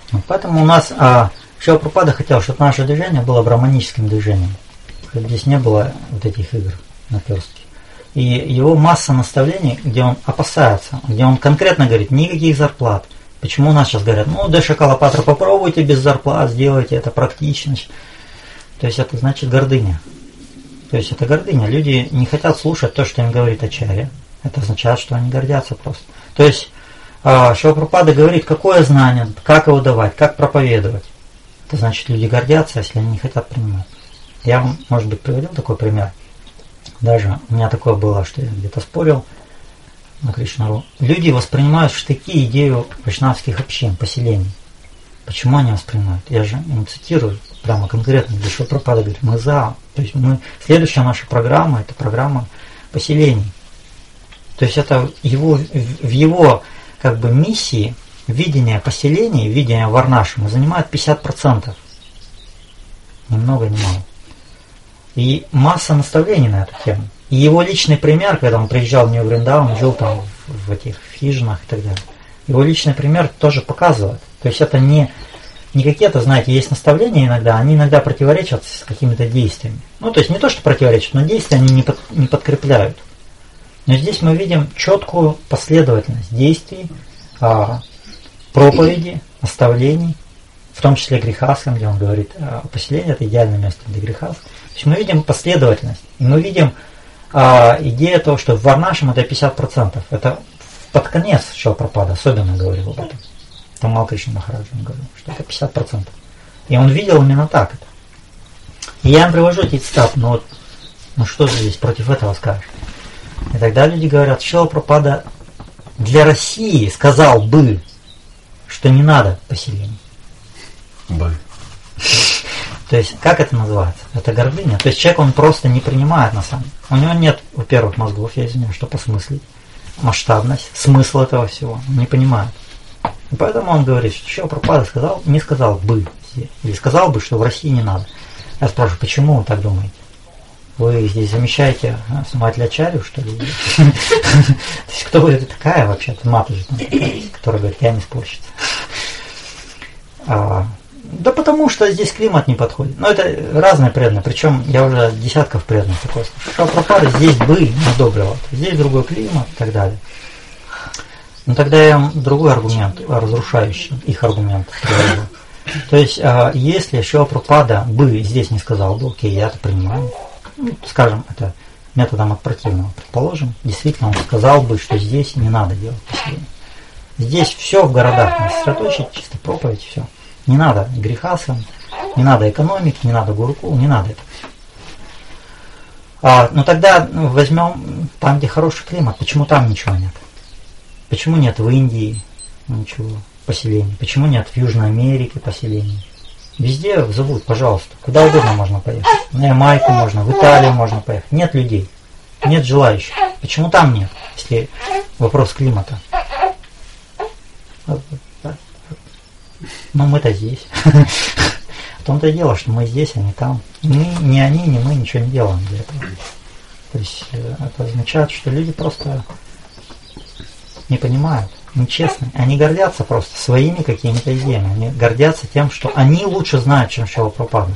Поэтому у нас Шрила Прабхупада хотел, чтобы наше движение было браманическим движением. Чтобы здесь не было вот этих игр наперстки. И его масса наставлений, где он опасается, где он конкретно говорит, никаких зарплат. Почему у нас сейчас говорят, Дэша Калапатра, попробуйте без зарплат, сделайте это практичность. То есть это значит гордыня. То есть это гордыня. Люди не хотят слушать то, что им говорит Ачарья. Это означает, что они гордятся просто. То есть Шрила Прабхупада говорит, какое знание, как его давать, как проповедовать. Это значит, люди гордятся, если они не хотят принимать. Я вам, может быть, приводил такой пример. Даже у меня такое было, что я где-то спорил на Кришнару. Люди воспринимают в штыки идею вайшнавских общин, поселений. Почему они воспринимают? Я же им цитирую прямо конкретно, где Шрила Прабхупада говорит, мы за. То есть следующая наша программа, это программа поселений. То есть это в его как бы миссии видение поселений, видение Варнашрама занимает 50%. Ни много, ни мало. И масса наставлений на эту тему. И его личный пример, когда он приезжал в Нью-Вриндаван, жил там в этих хижинах и так далее. Его личный пример тоже показывает. То есть это не какие-то, знаете, есть наставления иногда, они иногда противоречат с какими-то действиями. То есть не то, что противоречат, но действия они не подкрепляют. Но здесь мы видим четкую последовательность действий, проповеди, наставлений, в том числе грехасам, где он говорит, поселение это идеальное место для грехас. То есть мы видим последовательность. И мы видим идею того, что в Варнашрам это 50%. Это под конец Шрила Прабхупада особенно говорил об этом. Там Кришна Махараджа говорил, что это 50%. И он видел именно так это. И я им привожу эти цитаты, но что же здесь против этого скажешь? И тогда люди говорят, Шрила Прабхупада для России сказал бы, что не надо поселений. Бы. То есть, как это называется? Это гордыня. То есть, человек, он просто не принимает на самом деле. У него нет, во-первых, мозгов, я извиняюсь, что посмыслить. Масштабность, смысл этого всего. Он не понимает. И поэтому он говорит, что Шрила Прабхупада сказал, не сказал бы. Или сказал бы, что в России не надо. Я спрашиваю, почему вы так думаете? Вы здесь замещаете основателя Ачарью, что ли? То есть, кто вы такая вообще-то, Матаджи, которая говорит, я не спорщица. Да потому что здесь климат не подходит. Но это разные преданные. Причем я уже десятков преданных такой слышал. Шрила Прабхупада здесь бы не одобрила. Здесь другой климат и так далее. Но тогда я им другой аргумент, разрушающий их аргумент привожу. То есть, если Шрила Прабхупада бы здесь не сказал бы, окей, я это принимаю. Скажем, это методом от противного. Предположим, действительно он сказал бы, что здесь не надо делать поселение. Здесь все в городах не сосредоточить, чисто проповедь, все. Не надо грехасам, не надо экономики, не надо гурку, не надо это. Но тогда возьмем там, где хороший климат, почему там ничего нет? Почему нет в Индии ничего поселений? Почему нет в Южной Америке поселений? Везде зовут, пожалуйста, куда угодно можно поехать. На Ямайку можно, в Италию можно поехать. Нет людей, нет желающих. Почему там нет, если вопрос климата? Но мы-то здесь. В том-то и дело, что мы здесь, а не там. Ни они, ни мы ничего не делаем для этого. То есть это означает, что люди просто не понимают, нечестны. Они гордятся просто своими какими-то идеями. Они гордятся тем, что они лучше знают, чем Шрила Прабхупада.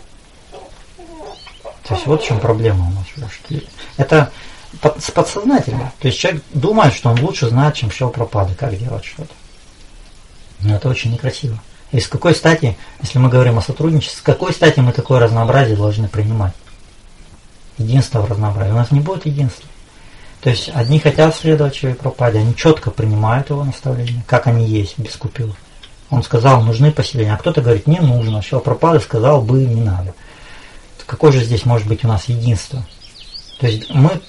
То есть вот в чем проблема у нас. Это подсознательно. То есть человек думает, что он лучше знает, чем Шрила Прабхупада, как делать что-то. Но это очень некрасиво. И с какой стати, если мы говорим о сотрудничестве, с какой стати мы такое разнообразие должны принимать? Единство в разнообразии. У нас не будет единства. То есть одни хотят следовать Шриле Прабхупаде, они четко принимают его наставления, как они есть, без купюр. Он сказал, нужны поселения, а кто-то говорит, не нужно. Шрила Прабхупада сказал бы, не надо. Какое же здесь может быть у нас единство? То есть мы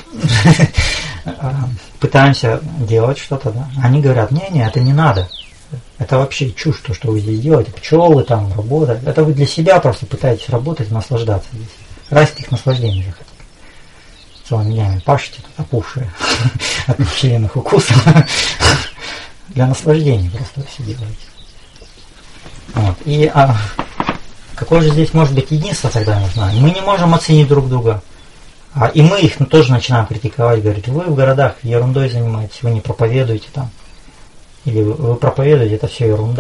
пытаемся делать что-то, да? Они говорят, не, это не надо. Это вообще чушь, то, что вы здесь делаете. Пчелы там, работать. Это вы для себя просто пытаетесь работать, наслаждаться здесь. Растить их наслаждение же хотите. Целыми днями пашете, тут опухшие от пчелиных укусов. Для наслаждения просто все делаете. Вот. И какое же здесь может быть единство тогда, не знаю. Мы не можем оценить друг друга. И мы их тоже начинаем критиковать, говорить, вы в городах ерундой занимаетесь, вы не проповедуете там. Или вы проповедуете, это все ерунда.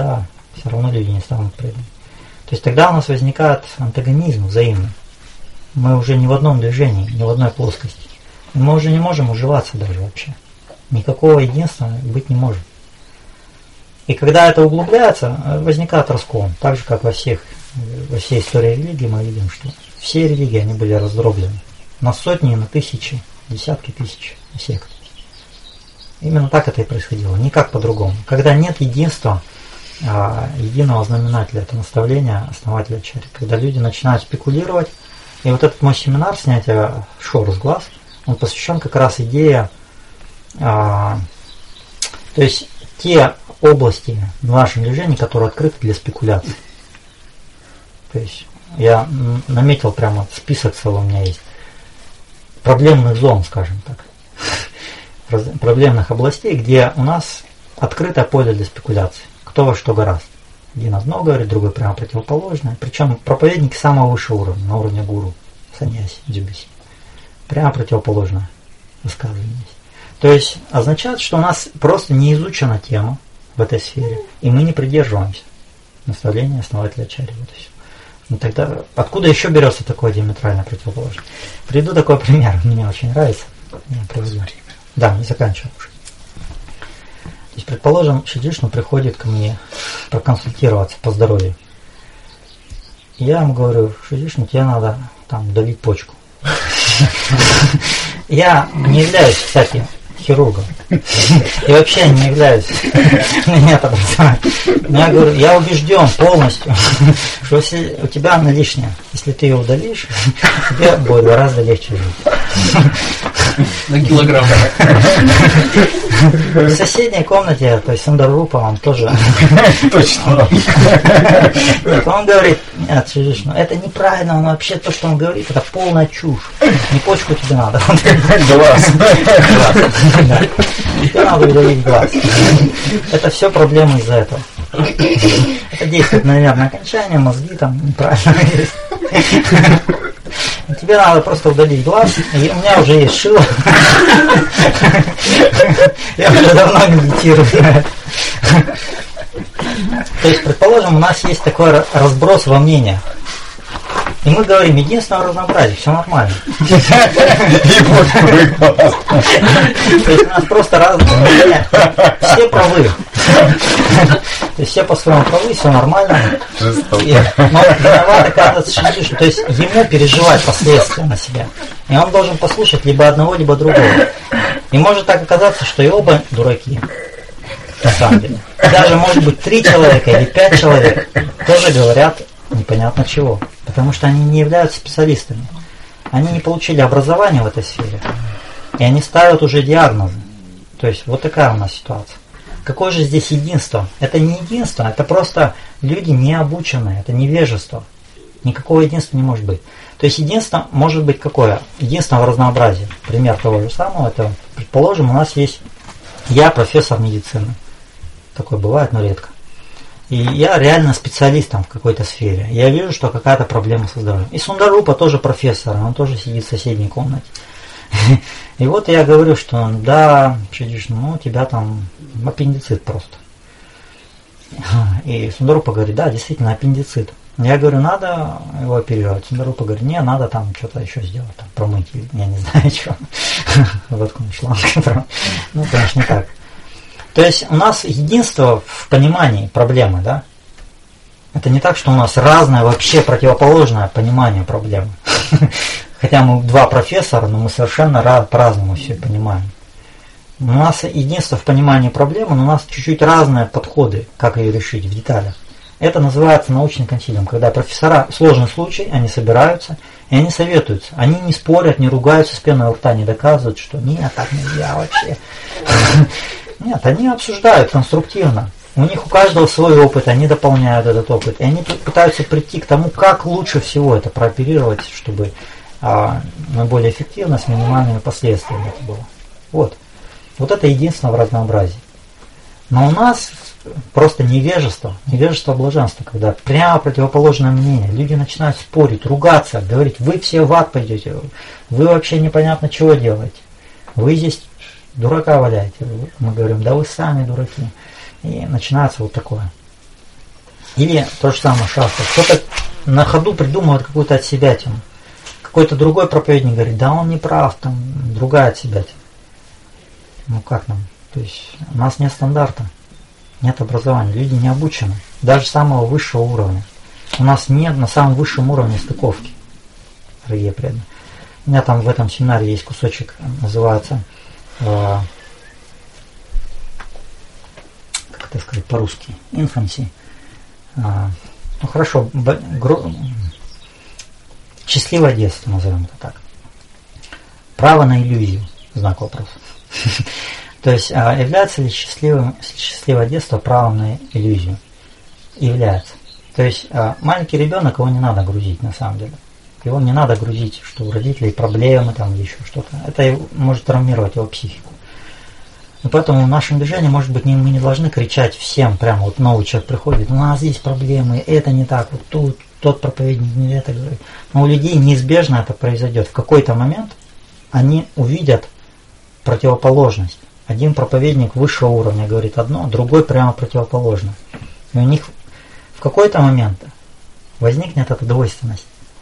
Все равно люди не станут преданными. То есть тогда у нас возникает антагонизм взаимный. Мы уже не в одном движении, не в одной плоскости. И мы уже не можем уживаться даже вообще. Никакого единства быть не может. И когда это углубляется, возникает раскол. Так же, как во всей истории религии мы видим, что все религии, они были раздроблены. На сотни, на тысячи, десятки тысяч сект. Именно так это и происходило, никак по-другому. Когда нет единства, единого знаменателя, это наставление основателя ачарьи. Когда люди начинают спекулировать, и вот этот мой семинар снятия шор с глаз, он посвящен как раз идее, то есть те области в нашем движении, которые открыты для спекуляций. То есть я наметил прямо список целый у меня есть. Проблемных зон, скажем так. Проблемных областей, где у нас открытое поле для спекуляций. Кто во что гораст. Один одно говорит, другой прямо противоположное. Причем проповедники самого высшего уровня, на уровне гуру, саньяси, дзюбиси. Прямо противоположное высказывание. То есть означает, что у нас просто не изучена тема в этой сфере, и мы не придерживаемся наставления основателя ачарьи. Вот и все. Ну тогда откуда еще берется такое диаметрально противоположное? Приведу такой пример, мне очень нравится. Я приведу. Да, не заканчиваю уже. То есть, предположим, Шри Джишну приходит ко мне проконсультироваться по здоровью. И я ему говорю: Шри Джишну, тебе надо там удалить почку. Я не являюсь, кстати, хирургом. И вообще не являюсь. Нет образования. Но я говорю, я убежден полностью, что если у тебя она лишняя, если ты ее удалишь, тебе будет гораздо легче жить. На килограмм. В соседней комнате, то есть Сундарупа, он тоже. Точно. Он говорит: нет, Шри, это неправильно, он вообще то, что он говорит, это полная чушь. Не почку тебе надо. Глаз. Тебе надо удалить глаз. Это все проблемы из-за этого. Это действует на нервное окончание, мозги там неправильно есть. Тебе надо просто удалить глаз, и у меня уже есть шило. Я уже давно медитирую. То есть, предположим, у нас есть такой разброс во мнениях. И мы говорим, единственное разнообразие, все нормально. То есть у нас просто разные мнения. Все правы. То есть все по-своему правы, все нормально. Но виноват оказывается Шри Джишну. То есть ему переживать последствия на себя. И он должен послушать либо одного, либо другого. И может так оказаться, что и оба дураки. На самом деле. Даже может быть 3 человека или 5 человек тоже говорят непонятно чего. Потому что они не являются специалистами. Они не получили образование в этой сфере. И они ставят уже диагнозы. То есть вот такая у нас ситуация. Какое же здесь единство? Это не единство, это просто люди не обученные, это невежество. Никакого единства не может быть. То есть единство может быть какое? Единство в разнообразии. Пример того же самого, это, предположим, у нас есть я профессор медицины. Такое бывает, но редко. И я реально специалистом в какой-то сфере. Я вижу, что какая-то проблема со здоровьем. И Сундарупа тоже профессор, он тоже сидит в соседней комнате. И вот я говорю, что да, ну у тебя там аппендицит просто. И Сундарупа говорит, да, действительно аппендицит. Я говорю, надо его оперировать. Сундарупа говорит, не, надо там что-то еще сделать, там, промыть, я не знаю, что. Воткнуть шланг. Ну, конечно, не так. То есть у нас единство в понимании проблемы, да? Это не так, что у нас разное, вообще противоположное понимание проблемы. Хотя мы 2 профессора, но мы совершенно по-разному все понимаем. У нас единство в понимании проблемы, но у нас чуть-чуть разные подходы, как ее решить в деталях. Это называется научный консилиум, когда профессора, сложный случай, они собираются и они советуются. Они не спорят, не ругаются с пеной у рта, не доказывают, что нет, так нельзя вообще. Нет, они обсуждают конструктивно. У них у каждого свой опыт, они дополняют этот опыт. И они пытаются прийти к тому, как лучше всего это прооперировать, чтобы наиболее эффективно, с минимальными последствиями это было. Вот. Вот это единство в разнообразии. Но у нас просто невежество блаженства, когда прямо противоположное мнение. Люди начинают спорить, ругаться, говорить, вы все в ад пойдете, вы вообще непонятно чего делаете. Вы здесь дурака валяете. Мы говорим, да вы сами дураки. И начинается вот такое. Или то же самое шафа. Кто-то на ходу придумывает какую-то отсебятину. Какой-то другой проповедник говорит, да он не прав, там другая отсебятина. Ну как нам? То есть у нас нет стандарта, нет образования, люди не обучены, даже самого высшего уровня. У нас нет на самом высшем уровне стыковки, дорогие преданные. У меня там в этом семинаре есть кусочек, называется, как это сказать по-русски, инфанси. Ну хорошо, счастливое детство, назовем это так. Право на иллюзию, знак вопроса. То есть, является ли счастливое детство правом на иллюзию? Является. То есть, маленький ребенок, его не надо грузить на самом деле. Его не надо грузить, что у родителей проблемы там или еще что-то. Это может травмировать его психику. И поэтому в нашем движении, может быть, мы не должны кричать всем, прямо вот новый человек приходит, у нас здесь проблемы, это не так, вот тут, тот проповедник не это говорит. Но у людей неизбежно это произойдет. В какой-то момент они увидят противоположность. Один проповедник высшего уровня говорит одно, другой прямо противоположное. И у них в какой-то момент возникнет эта двойственность.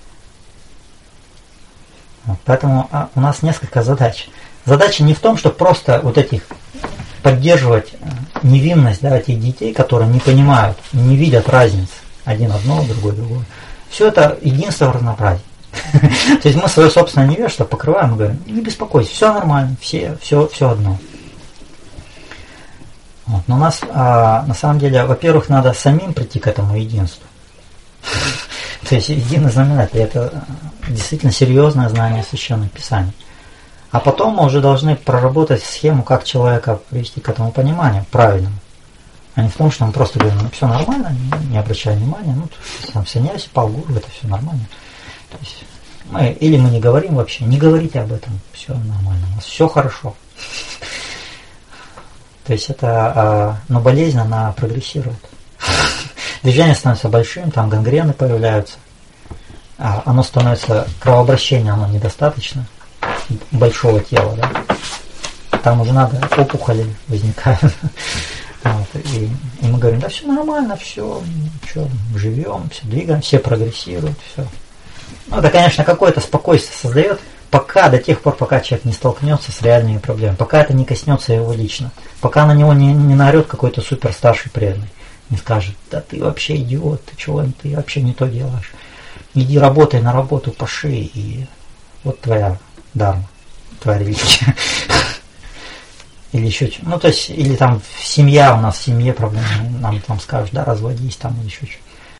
Вот, поэтому у нас несколько задач. Задача не в том, чтобы просто вот этих поддерживать невинность, да, этих детей, которые не понимают, не видят разницы. Один одно, другой другое. Все это единство в разнообразии. То есть мы свое собственное невежество покрываем и говорим, не беспокойся, все нормально, все одно. Вот. Но у нас на самом деле, во-первых, надо самим прийти к этому единству. То есть единый знаменатель, это действительно серьезное знание Священных Писаний. А потом мы уже должны проработать схему, как человека привести к этому пониманию правильному. А не в том, что мы просто говорим, ну все нормально, не обращай внимания, ну там в саньясе, Палгуру, это все нормально. То есть или мы не говорим вообще, не говорите об этом, все нормально, у нас все хорошо. То есть это, но болезнь, она прогрессирует. Движение становится большим, там гангрены появляются, оно становится, кровообращение, оно недостаточно большого тела, да? Там уже надо, опухоли возникают. Вот, и мы говорим, да все нормально, все, живем, все двигаем, все прогрессируют, все. Ну, это, конечно, какое-то спокойствие создает, до тех пор, пока человек не столкнется с реальными проблемами, пока это не коснется его лично, пока на него не наорет какой-то супер старший преданный, не скажет, да ты вообще идиот, ты вообще не то делаешь, иди работай на работу по шее, и вот твоя дарма, твоя религия. Или еще что-то. Ну, то есть, или там семья, у нас в семье проблемы, нам там скажут, да, разводись там или еще что-то.